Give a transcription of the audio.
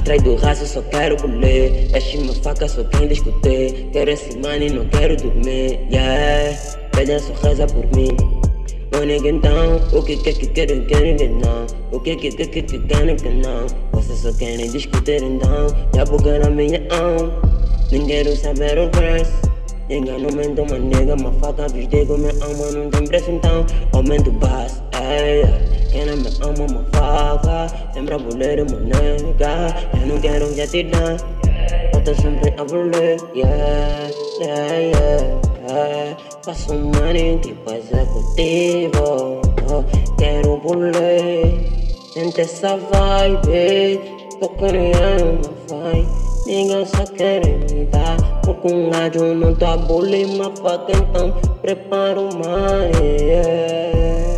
Atrás do raço só quero bolê. Enche uma faca só quem discutir. Quero esse money, não quero dormir. Yeah, velha só reza por mim. Ô nigga então, o que querem que não? O que querem que não? Vocês só querem discutir então. Já buga na minha alma. Nem quero saber o preço. Nigga não mente uma nega, uma faca digo minha alma não tem preço então. Aumento o baço, quem não me ama uma faca. Sempre a boleira uma nega. Eu não quero já te dar. Eu tô sempre a boleira, Faço um money tipo executivo. Quero boleira. Sente essa vibe. Tô querendo uma vibe. Ninguém só quer me dar. Porque um rádio não tá boleira, uma faca então prepara o money.